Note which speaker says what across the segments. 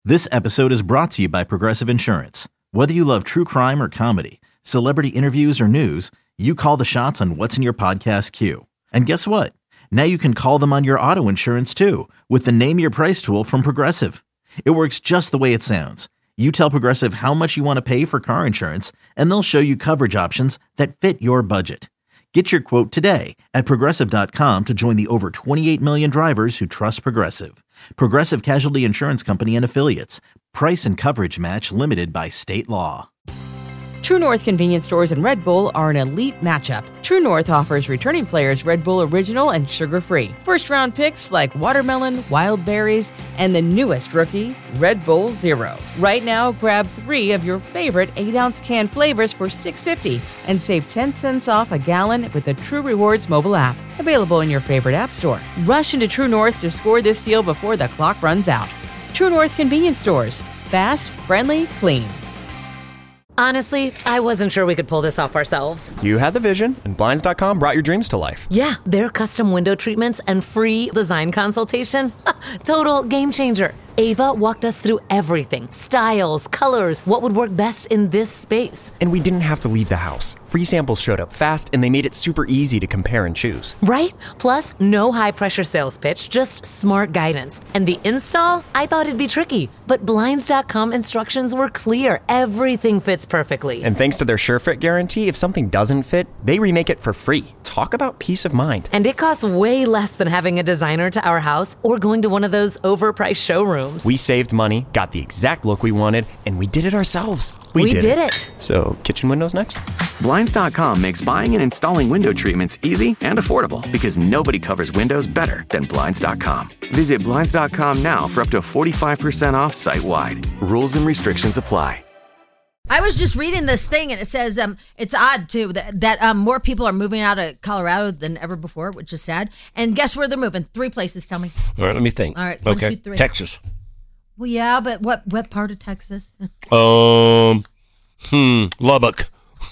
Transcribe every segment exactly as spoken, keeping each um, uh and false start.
Speaker 1: This episode is brought to you by Progressive Insurance. Whether you love true crime or comedy, celebrity interviews or news, you call the shots on what's in your podcast queue. And guess what? Now you can call them on your auto insurance too with the Name Your Price tool from Progressive. It works just the way it sounds. You tell Progressive how much you want to pay for car insurance, and they'll show you coverage options that fit your budget. Get your quote today at Progressive dot com to join the over twenty-eight million drivers who trust Progressive. Progressive Casualty Insurance Company and Affiliates. Price and coverage match limited by state law.
Speaker 2: True North convenience stores and Red Bull are an elite matchup. True North offers returning players Red Bull Original and sugar-free. First-round picks like watermelon, wild berries, and the newest rookie, Red Bull Zero. Right now, grab three of your favorite eight ounce can flavors for six dollars and fifty cents and save ten cents off a gallon with the True Rewards mobile app. Available in your favorite app store. Rush into True North to score this deal before the clock runs out. True North convenience stores. Fast, friendly, clean.
Speaker 3: Honestly, I wasn't sure we could pull this off ourselves.
Speaker 4: You had the vision, and Blinds dot com brought your dreams to life.
Speaker 3: Yeah, their custom window treatments and free design consultation. Total game changer. Ava walked us through everything. Styles, colors, what would work best in this space.
Speaker 4: And we didn't have to leave the house. Free samples showed up fast, and they made it super easy to compare and choose.
Speaker 3: Right? Plus, no high-pressure sales pitch, just smart guidance. And the install? I thought it'd be tricky, but Blinds dot com instructions were clear. Everything fits perfectly.
Speaker 4: And thanks to their SureFit guarantee, if something doesn't fit, they remake it for free. Talk about peace of mind.
Speaker 3: And it costs way less than having a designer to our house or going to one of those overpriced showrooms.
Speaker 4: We saved money, got the exact look we wanted, and we did it ourselves. We,
Speaker 3: we
Speaker 4: did,
Speaker 3: did
Speaker 4: it.
Speaker 3: it.
Speaker 4: So, kitchen windows next?
Speaker 5: Blinds dot com makes buying and installing window treatments easy and affordable because nobody covers windows better than Blinds dot com. Visit Blinds dot com now for up to forty-five percent off site-wide. Rules and restrictions apply.
Speaker 6: I was just reading this thing, and it says um, it's odd, too, that, that um, more people are moving out of Colorado than ever before, which is sad. And guess where they're moving? Three places, tell me.
Speaker 7: All right, let me think.
Speaker 6: All right, one,
Speaker 7: okay.
Speaker 6: two, three.
Speaker 7: Texas.
Speaker 6: Well, yeah, but what, what part of Texas?
Speaker 7: um, hmm, Lubbock.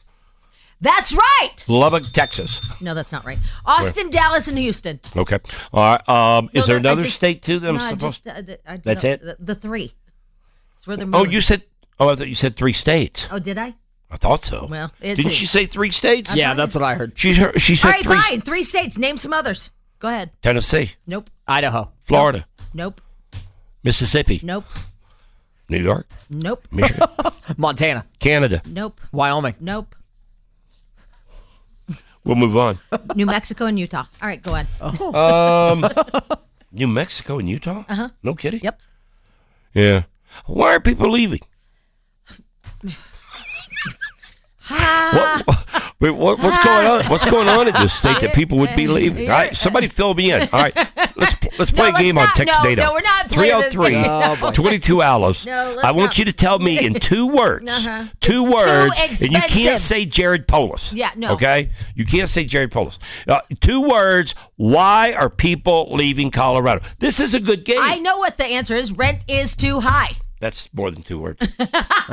Speaker 6: That's right!
Speaker 7: Lubbock, Texas.
Speaker 6: No, that's not right. Austin, where? Dallas, and Houston.
Speaker 7: Okay. All right. Um, is
Speaker 6: no,
Speaker 7: there another
Speaker 6: just,
Speaker 7: state, too, that
Speaker 6: no,
Speaker 7: I'm supposed
Speaker 6: to? Uh, I,
Speaker 7: That's
Speaker 6: no,
Speaker 7: it?
Speaker 6: The, the three. That's where they're moving.
Speaker 7: Oh, you said... Oh, I thought you said three states.
Speaker 6: Oh, did I?
Speaker 7: I thought so.
Speaker 6: Well, it's
Speaker 7: Didn't
Speaker 6: a,
Speaker 7: she say three states?
Speaker 8: Yeah, that's what I heard.
Speaker 7: She heard, she said
Speaker 6: All right,
Speaker 7: three.
Speaker 6: fine. Three states. Name some others. Go ahead.
Speaker 7: Tennessee.
Speaker 6: Nope.
Speaker 8: Idaho.
Speaker 7: Florida.
Speaker 6: Nope.
Speaker 7: Mississippi.
Speaker 6: Nope.
Speaker 7: New York.
Speaker 6: Nope.
Speaker 7: Michigan.
Speaker 8: Montana.
Speaker 7: Canada.
Speaker 6: Nope.
Speaker 8: Wyoming.
Speaker 6: Nope.
Speaker 7: We'll move on.
Speaker 6: New Mexico and Utah. All right, go on.
Speaker 7: Oh. Um, New Mexico and Utah?
Speaker 6: Uh-huh.
Speaker 7: No kidding?
Speaker 6: Yep.
Speaker 7: Yeah. Why are people leaving? what, wait, what, what's going on? What's going on in this state that people would be leaving? All right, somebody fill me in. All right, let's let's play
Speaker 6: no,
Speaker 7: a game
Speaker 6: not,
Speaker 7: on Text
Speaker 6: no,
Speaker 7: Data.
Speaker 6: No, we're not
Speaker 7: three
Speaker 6: playing
Speaker 7: oh three,
Speaker 6: no.
Speaker 7: twenty-two hours.
Speaker 6: No, let's
Speaker 7: I want
Speaker 6: not.
Speaker 7: you to tell me in two words.
Speaker 6: Uh-huh.
Speaker 7: Two
Speaker 6: it's
Speaker 7: words,
Speaker 6: too
Speaker 7: and you can't say Jared Polis.
Speaker 6: Yeah, no.
Speaker 7: Okay, you can't say Jared Polis. Uh, two words. Why are people leaving Colorado? This is a good game.
Speaker 6: I know what the answer is. Rent is too high.
Speaker 7: That's more than two words. Even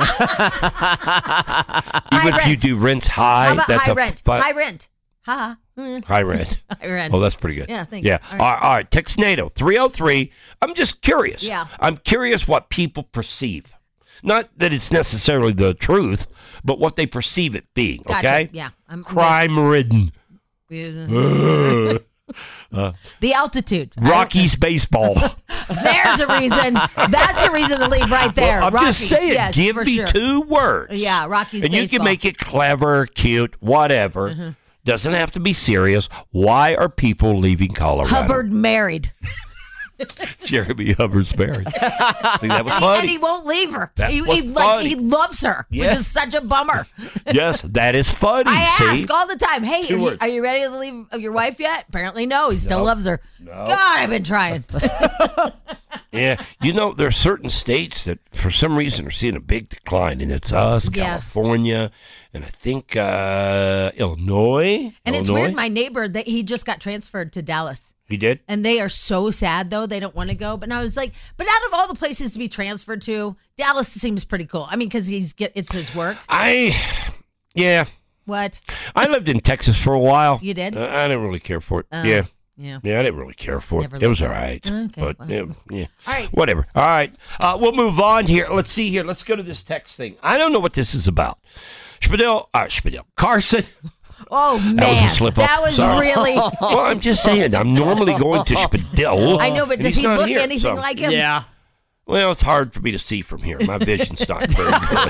Speaker 6: high
Speaker 7: if
Speaker 6: rent.
Speaker 7: you do rents high,
Speaker 6: How about
Speaker 7: that's
Speaker 6: high
Speaker 7: a
Speaker 6: rent?
Speaker 7: Fi-
Speaker 6: high rent. Ha. Mm.
Speaker 7: High rent.
Speaker 6: High rent.
Speaker 7: Oh, that's pretty good.
Speaker 6: Yeah, thank you.
Speaker 7: Yeah.
Speaker 6: All
Speaker 7: All
Speaker 6: right.
Speaker 7: right. All right. Text NATO three oh three. I'm just curious.
Speaker 6: Yeah.
Speaker 7: I'm curious what people perceive. Not that it's necessarily the truth, but what they perceive it being.
Speaker 6: Gotcha.
Speaker 7: Okay.
Speaker 6: Yeah. I'm,
Speaker 7: Crime ridden.
Speaker 6: uh, the altitude.
Speaker 7: Rockies baseball.
Speaker 6: There's a reason. That's a reason to leave right there.
Speaker 7: Well, I'm
Speaker 6: Rockies.
Speaker 7: just saying,
Speaker 6: yes,
Speaker 7: give
Speaker 6: for
Speaker 7: me
Speaker 6: sure.
Speaker 7: two words.
Speaker 6: Yeah, Rockies
Speaker 7: And
Speaker 6: baseball.
Speaker 7: you can make it clever, cute, whatever.
Speaker 6: Mm-hmm.
Speaker 7: Doesn't have to be serious. Why are people leaving Colorado?
Speaker 6: Hubbard married.
Speaker 7: Jeremy Hubbard's married. See, that was
Speaker 6: and,
Speaker 7: funny.
Speaker 6: he, and he won't leave her.
Speaker 7: That
Speaker 6: he,
Speaker 7: was
Speaker 6: he, like,
Speaker 7: funny.
Speaker 6: he loves her,
Speaker 7: Yeah.
Speaker 6: which is such a bummer.
Speaker 7: Yes, that is funny.
Speaker 6: I
Speaker 7: see?
Speaker 6: ask all the time, hey, are you,
Speaker 7: words.
Speaker 6: are you ready to leave your wife yet? Apparently no. He still
Speaker 7: No.
Speaker 6: loves her.
Speaker 7: No.
Speaker 6: God, I've been trying.
Speaker 7: Yeah, you know, there are certain states that for some reason are seeing a big decline, and it's us,
Speaker 6: Yeah.
Speaker 7: California, and I think uh, Illinois.
Speaker 6: And it's
Speaker 7: Illinois?
Speaker 6: weird, my neighbor, that he just got transferred to Dallas.
Speaker 7: He did?
Speaker 6: And they are so sad, though. They don't want to go. But I was like, but out of all the places to be transferred to, Dallas seems pretty cool. I mean, because he's get it's his work.
Speaker 7: I, yeah.
Speaker 6: What?
Speaker 7: I lived in Texas for a while.
Speaker 6: You did?
Speaker 7: Uh, I didn't really care for it.
Speaker 6: Oh.
Speaker 7: Yeah.
Speaker 6: Yeah.
Speaker 7: Yeah, I didn't really care for it.
Speaker 6: Never
Speaker 7: It was all
Speaker 6: looked
Speaker 7: right.
Speaker 6: Okay,
Speaker 7: but
Speaker 6: well.
Speaker 7: yeah, yeah.
Speaker 6: All right.
Speaker 7: Whatever. All right. Uh, we'll move on here. Let's see here. Let's go to this text thing. I don't know what this is about. Spadil, uh, Spadil, Carson.
Speaker 6: Oh, man.
Speaker 7: That was a slip up.
Speaker 6: That was
Speaker 7: Sorry.
Speaker 6: really.
Speaker 7: Well, I'm just saying. I'm normally going to Spadil.
Speaker 6: I know, but
Speaker 7: and
Speaker 6: does
Speaker 7: he's
Speaker 6: he
Speaker 7: not
Speaker 6: look
Speaker 7: here,
Speaker 6: anything
Speaker 7: so-
Speaker 6: like him?
Speaker 8: Yeah.
Speaker 7: Well, it's hard for me to see from here. My vision's not very good.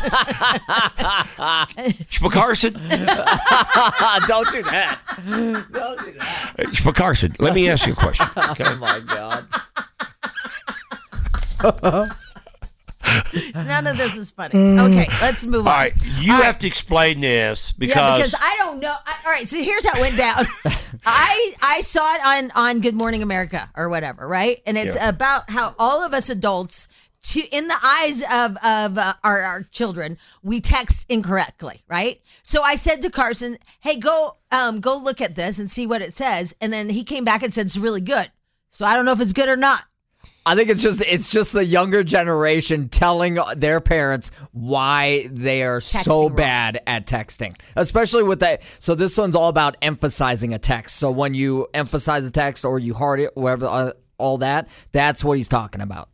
Speaker 7: Sp- Carson,
Speaker 8: Don't do that. Don't do that.
Speaker 7: uh, Sp- Carson, let me ask you a question. Okay?
Speaker 8: Oh, my God.
Speaker 6: None of this is funny. Okay, let's move on.
Speaker 7: All right, you
Speaker 6: All
Speaker 7: have
Speaker 6: right.
Speaker 7: to explain this because,
Speaker 6: Yeah, because I don't know. I, all right, so here's how it went down. I I saw it on on Good Morning America or whatever, right? And it's
Speaker 7: Yeah.
Speaker 6: about how all of us adults, to in the eyes of of uh, our our children, we text incorrectly, right? So I said to Carson, "Hey, go um go look at this and see what it says." And then he came back and said it's really good. So I don't know if it's good or not.
Speaker 8: I think it's just it's just the younger generation telling their parents why they are
Speaker 6: Texting
Speaker 8: so
Speaker 6: wrong.
Speaker 8: bad at texting, especially with that. So this one's all about emphasizing a text. So when you emphasize a text or you heart it, whatever, uh, all that, that's what he's talking about.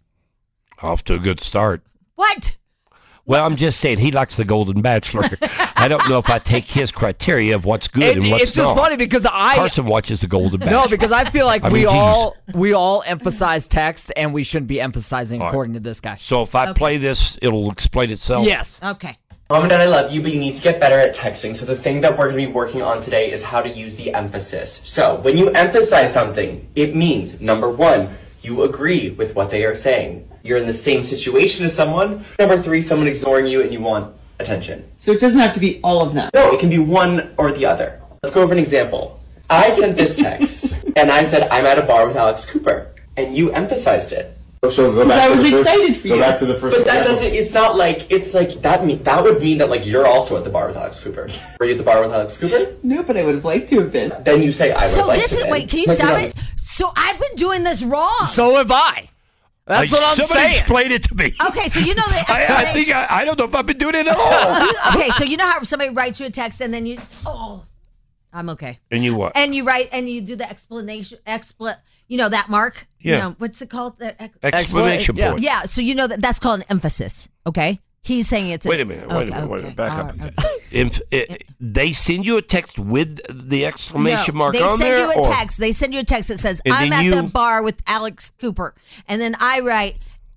Speaker 7: off to a good start.
Speaker 6: What?
Speaker 7: Well, I'm just saying he likes the Golden Bachelor. I don't know if I take his criteria of what's good
Speaker 8: It-
Speaker 7: and what's
Speaker 8: it's just
Speaker 7: not.
Speaker 8: funny because I
Speaker 7: Carson watches the Golden Bachelor.
Speaker 8: no because I feel like
Speaker 7: I
Speaker 8: we
Speaker 7: mean,
Speaker 8: all we all emphasize text and we shouldn't be emphasizing
Speaker 7: All right.
Speaker 8: according to this guy.
Speaker 7: So if I play this, it'll explain itself.
Speaker 8: Yes.
Speaker 6: Okay.
Speaker 9: Mom and Dad, I love you, but you need to get better at texting. So the thing that we're going to be working on today is how to use the emphasis. So when you emphasize something, it means, number one, you agree with what they are saying. You're in the same situation as someone. Number three, someone ignoring you and you want attention.
Speaker 10: So it doesn't have to be all of them.
Speaker 9: No, it can be one or the other. Let's go over an example. I sent this text, and I said, I'm at a bar with Alex Cooper, and you emphasized it.
Speaker 10: So go back I was excited for you.
Speaker 9: Go back to the first but that doesn't, it's not like, it's like, that mean, that would mean that, like, you're also at the bar with Alex Cooper. Were you at the bar with Alex Cooper?
Speaker 10: No, but I would have liked to have been.
Speaker 9: Then you say, I would
Speaker 6: So
Speaker 9: have liked
Speaker 6: this
Speaker 9: to
Speaker 6: is
Speaker 9: have
Speaker 6: wait.
Speaker 9: been.
Speaker 6: Can you
Speaker 9: Like,
Speaker 6: stop
Speaker 9: know,
Speaker 6: it? So I've been doing this wrong.
Speaker 8: So have I. That's
Speaker 7: Like,
Speaker 8: what I'm
Speaker 7: somebody
Speaker 8: saying.
Speaker 7: explain it to me.
Speaker 6: Okay, so you know the
Speaker 7: I, I
Speaker 6: explanation.
Speaker 7: think I, I don't know if I've been doing it at all.
Speaker 6: You- okay, so you know how somebody writes you a text and then you, oh, I'm okay.
Speaker 7: And you what?
Speaker 6: And you write and you do the explanation, expl, you know that mark.
Speaker 7: Yeah.
Speaker 6: You know, what's it called? The ex-
Speaker 7: Explanation
Speaker 8: Yeah.
Speaker 7: point.
Speaker 6: yeah. So you know that that's called an emphasis. Okay. He's saying it's.
Speaker 7: Wait a minute. Wait
Speaker 6: okay,
Speaker 7: a minute. Wait a minute.
Speaker 6: okay,
Speaker 7: Back
Speaker 6: all
Speaker 7: up
Speaker 6: right,
Speaker 7: again.
Speaker 6: okay.
Speaker 7: If, it, they send you a text with the exclamation
Speaker 6: No,
Speaker 7: mark
Speaker 6: they
Speaker 7: on
Speaker 6: send
Speaker 7: there?
Speaker 6: you a
Speaker 7: or-
Speaker 6: text. They send you a text that says,
Speaker 7: And
Speaker 6: "I'm
Speaker 7: then
Speaker 6: at
Speaker 7: you-
Speaker 6: the bar with Alex Cooper," and then I write,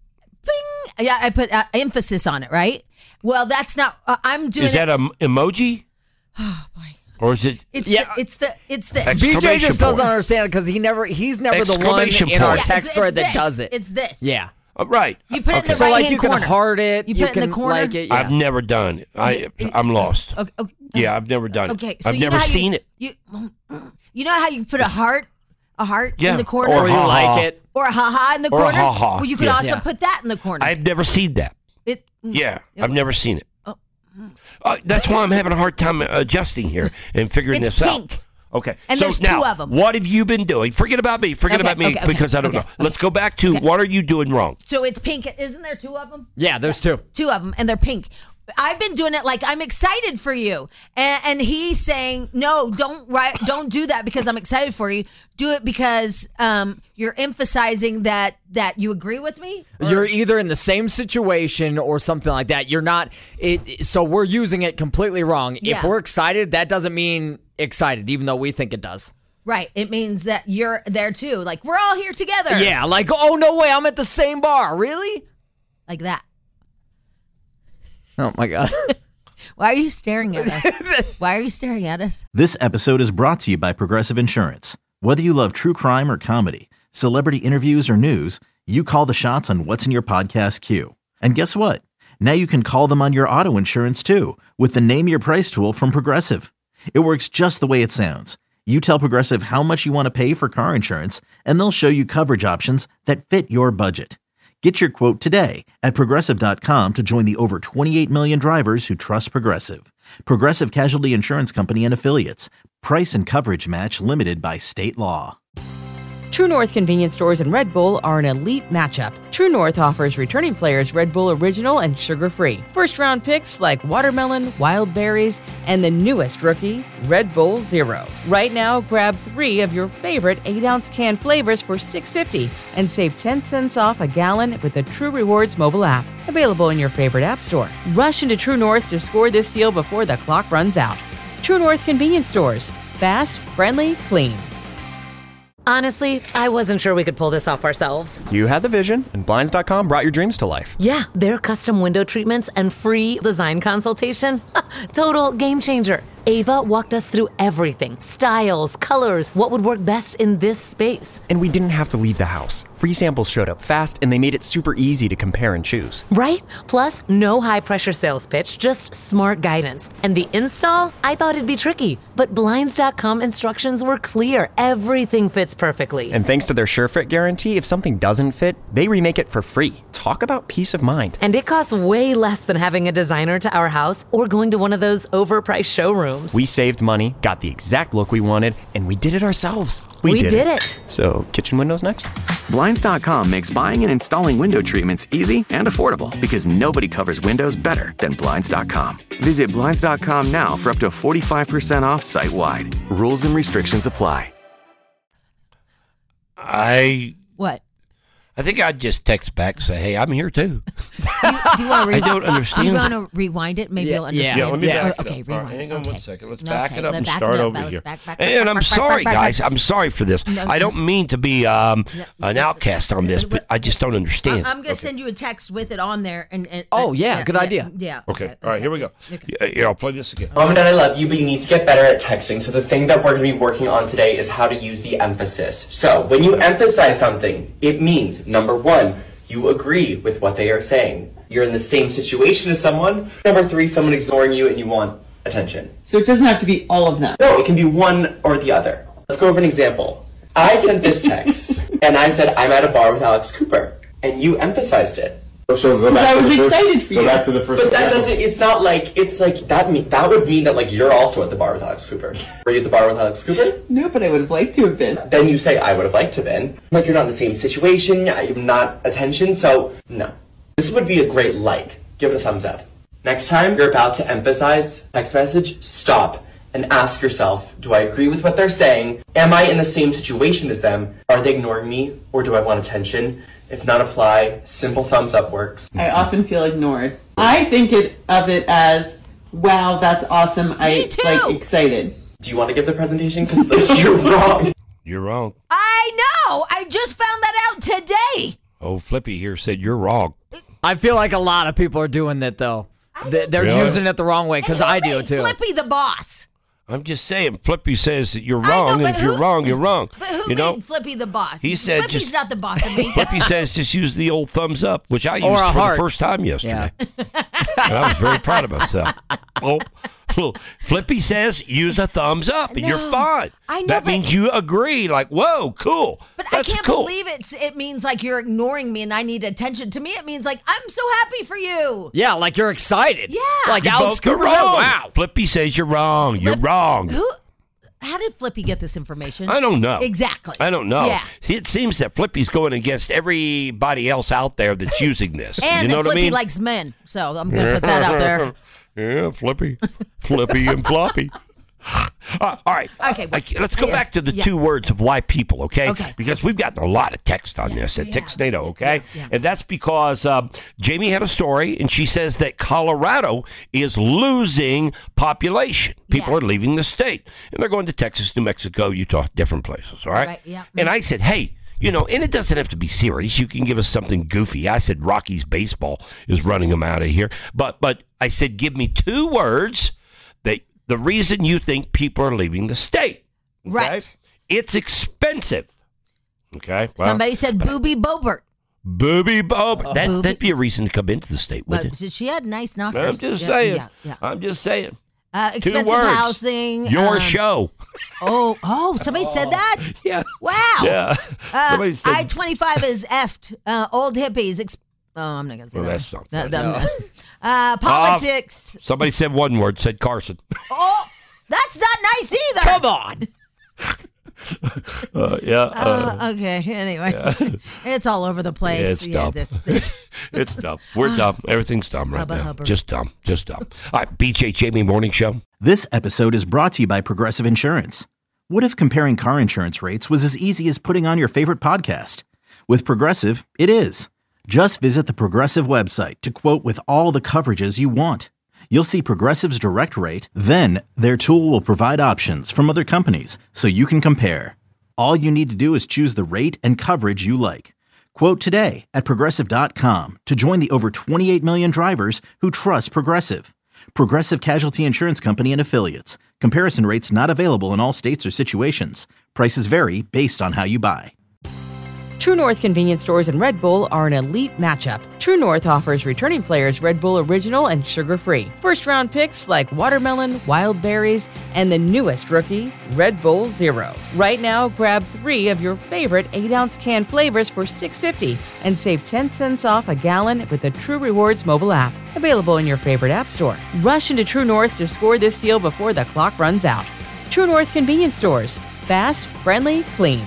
Speaker 6: "Ping." Yeah, I put uh, emphasis on it, right? Well, that's not. Uh, I'm doing.
Speaker 7: Is that
Speaker 6: it,
Speaker 7: an emoji?
Speaker 6: Oh boy.
Speaker 7: Or is it?
Speaker 6: It's
Speaker 8: Yeah.
Speaker 6: the, it's the it's the
Speaker 7: Ex-
Speaker 8: B J
Speaker 7: Exclamation
Speaker 8: just doesn't
Speaker 7: point.
Speaker 8: understand because he never he's never the one
Speaker 7: Exclamation
Speaker 8: in our
Speaker 7: point.
Speaker 6: Yeah,
Speaker 8: text
Speaker 6: it's-
Speaker 8: thread
Speaker 6: it's
Speaker 8: that
Speaker 6: this.
Speaker 8: does it.
Speaker 6: It's this.
Speaker 8: Yeah.
Speaker 7: Uh, right.
Speaker 6: You put it in the
Speaker 8: So
Speaker 6: right
Speaker 8: like
Speaker 6: hand
Speaker 8: you can
Speaker 6: corner.
Speaker 8: heart it,
Speaker 6: You
Speaker 8: you,
Speaker 6: put it in
Speaker 8: can
Speaker 6: the corner?
Speaker 8: like it. Yeah.
Speaker 7: I've never done it. I, I'm lost.
Speaker 6: Okay, okay.
Speaker 7: Yeah, I've never done it.
Speaker 6: Okay, so
Speaker 7: I've
Speaker 6: you
Speaker 7: never
Speaker 6: know how
Speaker 7: seen
Speaker 6: you,
Speaker 7: it.
Speaker 6: You, you know how you put a heart, a heart
Speaker 7: Yeah,
Speaker 6: in the corner,
Speaker 7: or
Speaker 8: Or you
Speaker 7: Ha-ha.
Speaker 8: like it.
Speaker 6: or a ha ha in the
Speaker 7: Or a
Speaker 6: corner.
Speaker 7: ha-ha,
Speaker 6: Well, you could
Speaker 7: yeah.
Speaker 6: also
Speaker 8: Yeah.
Speaker 6: put that in the corner.
Speaker 7: I've never seen that.
Speaker 6: it,
Speaker 7: Yeah, I've never seen it. Uh, that's why I'm having a hard time adjusting here and figuring
Speaker 6: It's
Speaker 7: this
Speaker 6: pink.
Speaker 7: out. Okay.
Speaker 6: And
Speaker 7: so
Speaker 6: there's two
Speaker 7: now,
Speaker 6: of 'em.
Speaker 7: what have you been doing? Forget about me. Forget
Speaker 6: Okay,
Speaker 7: about me
Speaker 6: okay, okay,
Speaker 7: because I don't
Speaker 6: okay,
Speaker 7: know.
Speaker 6: okay.
Speaker 7: Let's go back to what are you doing wrong?
Speaker 6: So it's pink. Isn't there two of them?
Speaker 8: Yeah, there's two.
Speaker 6: Two of them, and they're pink. I've been doing it like I'm excited for you, and, and he's saying, "No, don't write, don't do that because I'm excited for you. Do it because um, you're emphasizing that that you agree with me." Or-
Speaker 8: You're either in the same situation or something like that. You're not it so we're using it completely wrong.
Speaker 6: Yeah.
Speaker 8: If we're excited, that doesn't mean excited, even though we think it does.
Speaker 6: right. It means that you're there too. Like we're all here together.
Speaker 8: Yeah, like, oh no way, I'm at the same bar. Really?
Speaker 6: like that.
Speaker 8: Oh my god.
Speaker 6: Why are you staring at us? Why are you staring at us?
Speaker 1: This episode is brought to you by Progressive Insurance. Whether you love true crime or comedy, celebrity interviews or news, you call the shots on what's in your podcast queue. And guess what? Now you can call them on your auto insurance too with the Name Your Price tool from Progressive. It works just the way it sounds. You tell Progressive how much you want to pay for car insurance, and they'll show you coverage options that fit your budget. Get your quote today at Progressive dot com to join the over twenty-eight million drivers who trust Progressive. Progressive Casualty Insurance Company and Affiliates. Price and coverage match limited by state law.
Speaker 2: True North convenience stores and Red Bull are an elite matchup. True North offers returning players Red Bull Original and sugar-free. First-round picks like watermelon, wild berries, and the newest rookie, Red Bull Zero. Right now, grab three of your favorite eight-ounce can flavors for six dollars and fifty cents and save ten cents off a gallon with the True Rewards mobile app. Available in your favorite app store. Rush into True North to score this deal before the clock runs out. True North convenience stores. Fast, friendly, clean.
Speaker 3: Honestly, I wasn't sure we could pull this off ourselves.
Speaker 4: You had the vision, and Blinds dot com brought your dreams to life.
Speaker 3: Yeah, their custom window treatments and free design consultation. Total game changer. Ava walked us through everything. Styles, colors, what would work best in this space.
Speaker 4: And we didn't have to leave the house. Free samples showed up fast, and they made it super easy to compare and choose.
Speaker 3: Right? Plus, no high-pressure sales pitch, just smart guidance. And the install? I thought it'd be tricky. But Blinds dot com instructions were clear. Everything fits perfectly.
Speaker 4: And thanks to their SureFit guarantee, if something doesn't fit, they remake it for free. Talk about peace of mind.
Speaker 3: And it costs way less than having a designer to our house or going to one of those overpriced showrooms.
Speaker 4: We saved money, got the exact look we wanted, and we did it ourselves.
Speaker 3: We, we did, did it. it.
Speaker 4: So, kitchen windows next?
Speaker 5: Blinds dot com makes buying and installing window treatments easy and affordable because nobody covers windows better than Blinds dot com. Visit Blinds dot com now for up to forty-five percent off site-wide. Rules and restrictions apply.
Speaker 7: I...
Speaker 6: What?
Speaker 7: I think I'd just text back and say, hey, I'm here too.
Speaker 6: Do you, do you want to re-
Speaker 7: I don't understand.
Speaker 6: Do you want to rewind it? Maybe
Speaker 8: Yeah.
Speaker 6: you'll understand.
Speaker 7: Yeah, let me
Speaker 8: Yeah.
Speaker 7: back
Speaker 6: Okay,
Speaker 7: it up.
Speaker 6: rewind.
Speaker 7: All right, hang on
Speaker 6: Okay.
Speaker 7: one second. Let's
Speaker 6: Okay,
Speaker 7: back it up
Speaker 6: let-
Speaker 7: and
Speaker 6: back it
Speaker 7: start
Speaker 6: up,
Speaker 7: over
Speaker 6: Alice.
Speaker 7: here.
Speaker 6: Back, back,
Speaker 7: and
Speaker 6: back,
Speaker 7: I'm
Speaker 6: back,
Speaker 7: sorry,
Speaker 6: back, back,
Speaker 7: guys.
Speaker 6: back.
Speaker 7: I'm sorry for this.
Speaker 6: No,
Speaker 7: I don't mean to be um, an outcast on this, but I just don't understand.
Speaker 6: I'm going to send you a text with it on there. And, and
Speaker 8: Oh,
Speaker 6: uh,
Speaker 8: yeah, good idea.
Speaker 6: Yeah.
Speaker 7: Okay. All right, here we go. Yeah, here, I'll play this again.
Speaker 9: Mom and Dad, I love you, but you need to get better at texting. So the thing that we're going to be working on today is how to use the emphasis. So when you emphasize something, it means, number one, you agree with what they are saying. You're in the same situation as someone. Number three, someone ignoring you and you want attention.
Speaker 10: So it doesn't have to be all of them.
Speaker 9: No, it can be one or the other. Let's go over an example. I sent this text, and I said, I'm at a bar with Alex Cooper, and you emphasized it.
Speaker 10: So go back I was excited for you.
Speaker 11: Go back to the first.
Speaker 9: But that doesn't, it's not like, it's like, that mean, that would mean that, like, you're also at the bar with Alex Cooper. Were you at the bar with Alex Cooper?
Speaker 10: No, but I would have liked to have been.
Speaker 9: Then you say, I would have liked to have been. Like, you're not in the same situation, I'm not attention, so, no. This would be a great like. Give it a thumbs up. Next time you're about to emphasize text message, stop and ask yourself, do I agree with what they're saying? Am I in the same situation as them? Are they ignoring me, or do I want attention? If none apply, simple thumbs up works.
Speaker 10: I often feel ignored. I think it of it as, wow, that's awesome. I
Speaker 6: Me too.
Speaker 10: like excited.
Speaker 9: Do you want to give the presentation? Because you're wrong.
Speaker 7: You're wrong.
Speaker 6: I know. I just found that out today.
Speaker 7: Oh, Flippy here said you're wrong.
Speaker 8: I feel like a lot of people are doing that, though. They- They're
Speaker 7: Really?
Speaker 8: using it the wrong way, because
Speaker 6: Hey, who
Speaker 8: I do,
Speaker 6: made
Speaker 8: too.
Speaker 6: Flippy the boss.
Speaker 7: I'm just saying, Flippy says that you're
Speaker 6: I know,
Speaker 7: wrong,
Speaker 6: but
Speaker 7: and if you're
Speaker 6: who-
Speaker 7: wrong, you're wrong.
Speaker 6: But who
Speaker 7: you
Speaker 6: made
Speaker 7: know,
Speaker 6: Flippy the boss?
Speaker 7: He said
Speaker 6: Flippy's
Speaker 7: just-
Speaker 6: not the boss of me.
Speaker 7: Flippy says just use the old thumbs up, which I used
Speaker 8: Or a
Speaker 7: for
Speaker 8: heart.
Speaker 7: the first time yesterday. And I was very proud of myself. Oh, Flippy says use a thumbs up, and you're
Speaker 6: No,
Speaker 7: fine.
Speaker 6: I know,
Speaker 7: that
Speaker 6: but-
Speaker 7: means you agree. Like, whoa, cool.
Speaker 6: But
Speaker 7: That's
Speaker 6: I can't
Speaker 7: cool.
Speaker 6: believe it's, it means like you're ignoring me and I need attention. To me, it means like, I'm so happy for you.
Speaker 8: Yeah, like you're excited.
Speaker 6: Yeah.
Speaker 8: Like
Speaker 7: You
Speaker 8: Alex
Speaker 7: both are
Speaker 8: Cooper's out.
Speaker 7: wrong.
Speaker 8: Wow.
Speaker 7: Flippy says you're wrong. You're
Speaker 6: Flip-
Speaker 7: wrong.
Speaker 6: Who? How did Flippy get this information?
Speaker 7: I don't know.
Speaker 6: Exactly.
Speaker 7: I don't know.
Speaker 6: Yeah.
Speaker 7: It seems that Flippy's going against everybody else out there that's using this.
Speaker 6: And
Speaker 7: you know
Speaker 6: that
Speaker 7: what I
Speaker 6: Flippy
Speaker 7: mean?
Speaker 6: likes men. So I'm going to put that out there.
Speaker 7: Yeah, Flippy. Flippy and Floppy. Uh, all right.
Speaker 6: Okay, well,
Speaker 7: Like, let's go
Speaker 6: yeah,
Speaker 7: back to the
Speaker 6: yeah.
Speaker 7: two words of why people, okay?
Speaker 6: Okay.
Speaker 7: Because we've gotten a lot of text on
Speaker 6: Yeah,
Speaker 7: this at
Speaker 6: we
Speaker 7: Text
Speaker 6: have.
Speaker 7: NATO, okay?
Speaker 6: Yeah, yeah.
Speaker 7: And that's because um, Jamie had a story, and she says that Colorado is losing population. People
Speaker 6: Yeah.
Speaker 7: are leaving the state, and they're going to Texas, New Mexico, Utah, different places, all right?
Speaker 6: Right, yeah.
Speaker 7: And I said, hey, you know, and it doesn't have to be serious. You can give us something goofy. I said Rocky's baseball is running them out of here. But but I said, give me two words that the reason you think people are leaving the state. Okay?
Speaker 6: Right.
Speaker 7: It's expensive. Okay. Well,
Speaker 6: Somebody said Booby Bobert.
Speaker 7: Booby Bob. That,
Speaker 6: Booby-
Speaker 7: that'd be a reason to come into the state,
Speaker 6: But
Speaker 7: wouldn't it?
Speaker 6: she had nice knockers.
Speaker 7: I'm just
Speaker 6: Yeah,
Speaker 7: saying.
Speaker 6: Yeah, yeah.
Speaker 7: I'm just saying.
Speaker 6: Uh,
Speaker 7: Two
Speaker 6: expensive
Speaker 7: words.
Speaker 6: housing.
Speaker 7: Your
Speaker 6: um,
Speaker 7: show.
Speaker 6: Oh, oh, somebody said that?
Speaker 7: Yeah.
Speaker 6: Wow.
Speaker 7: Yeah.
Speaker 6: Uh,
Speaker 7: Somebody said-
Speaker 6: I twenty-five is effed. Uh, old hippies. Ex- oh, I'm not going to say
Speaker 7: Well,
Speaker 6: that.
Speaker 7: that's not
Speaker 6: No,
Speaker 7: good.
Speaker 6: no, no. Uh, politics.
Speaker 7: Somebody said one word, said Carson.
Speaker 6: oh, that's not nice either.
Speaker 8: Come on.
Speaker 7: uh, yeah. Uh,
Speaker 6: Uh, okay. Anyway, it's all over the place.
Speaker 7: It's
Speaker 6: Yes,
Speaker 7: dumb.
Speaker 6: it's- it's-
Speaker 7: It's dumb. We're dumb. Everything's dumb right
Speaker 6: Hubba
Speaker 7: now.
Speaker 6: hubba.
Speaker 7: Just dumb. Just dumb. All right, B J Jamie Morning Show.
Speaker 1: This episode is brought to you by Progressive Insurance. What if comparing car insurance rates was as easy as putting on your favorite podcast? With Progressive, it is. Just visit the Progressive website to quote with all the coverages you want. You'll see Progressive's direct rate, then their tool will provide options from other companies so you can compare. All you need to do is choose the rate and coverage you like. Quote today at Progressive dot com to join the over twenty-eight million drivers who trust Progressive. Progressive Casualty Insurance Company and Affiliates. Comparison rates not available in all states or situations. Prices vary based on how you buy.
Speaker 2: True North convenience stores and Red Bull are an elite matchup. True North offers returning players Red Bull Original and sugar-free. First-round picks like watermelon, wild berries, and the newest rookie, Red Bull Zero. Right now, grab three of your favorite eight ounce can flavors for six dollars and fifty cents and save ten cents off a gallon with the True Rewards mobile app. Available in your favorite app store. Rush into True North to score this deal before the clock runs out. True North convenience stores. Fast, friendly, clean.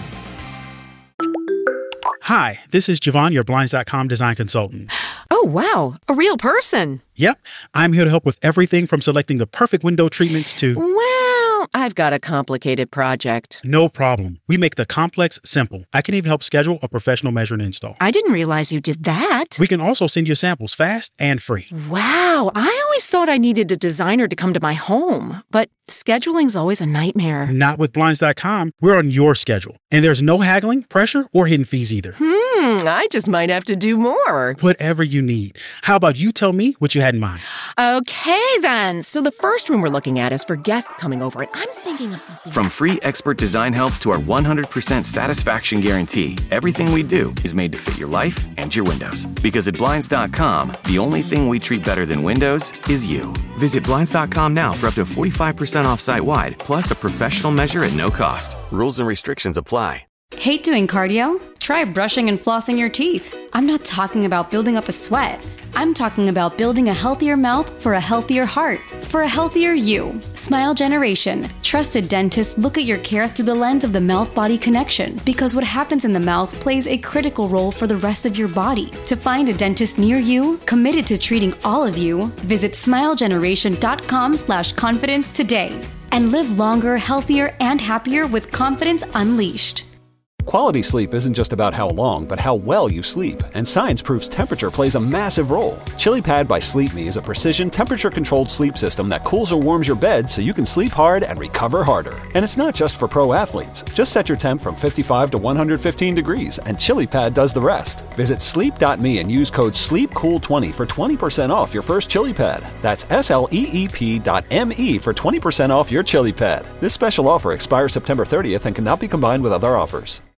Speaker 11: Hi, this is Javon, your Blinds dot com design consultant.
Speaker 12: Oh, wow. A real person.
Speaker 11: Yep, I'm here to help with everything from selecting the perfect window treatments to...
Speaker 12: Well, I've got a complicated project.
Speaker 11: No problem. We make the complex simple. I can even help schedule a professional measure and install.
Speaker 12: I didn't realize you did that.
Speaker 11: We can also send you samples fast and free.
Speaker 12: Wow, I always thought I needed a designer to come to my home, but scheduling's always a nightmare.
Speaker 11: Not with Blinds dot com. We're on your schedule. And there's no haggling, pressure, or hidden fees either.
Speaker 12: Hmm, I just might have to do more.
Speaker 11: Whatever you need. How about you tell me what you had in mind?
Speaker 12: Okay, then. So the first room we're looking at is for guests coming over, and I'm thinking of something...
Speaker 5: From free expert design help to our one hundred percent satisfaction guarantee, everything we do is made to fit your life and your windows. Because at Blinds dot com, the only thing we treat better than windows is you. Visit Blinds dot com now for up to forty-five percent off site-wide, plus a professional measure at no cost. Rules and restrictions apply.
Speaker 13: Hate doing cardio? Try brushing and flossing your teeth. I'm not talking about building up a sweat. I'm talking about building a healthier mouth for a healthier heart, for a healthier you. Smile Generation. Trusted dentists look at your care through the lens of the mouth-body connection, because what happens in the mouth plays a critical role for the rest of your body. To find a dentist near you, committed to treating all of you, visit smile generation dot com slash confidence today. And live longer, healthier, and happier with confidence unleashed.
Speaker 14: Quality sleep isn't just about how long, but how well you sleep. And science proves temperature plays a massive role. ChiliPad by Sleep Me is a precision temperature-controlled sleep system that cools or warms your bed so you can sleep hard and recover harder. And it's not just for pro athletes. Just set your temp from fifty-five to one hundred fifteen degrees, and ChiliPad does the rest. Visit sleep dot me and use code sleep cool twenty for twenty percent off your first ChiliPad. That's S L E E P dot M E for twenty percent off your ChiliPad. This special offer expires September thirtieth and cannot be combined with other offers.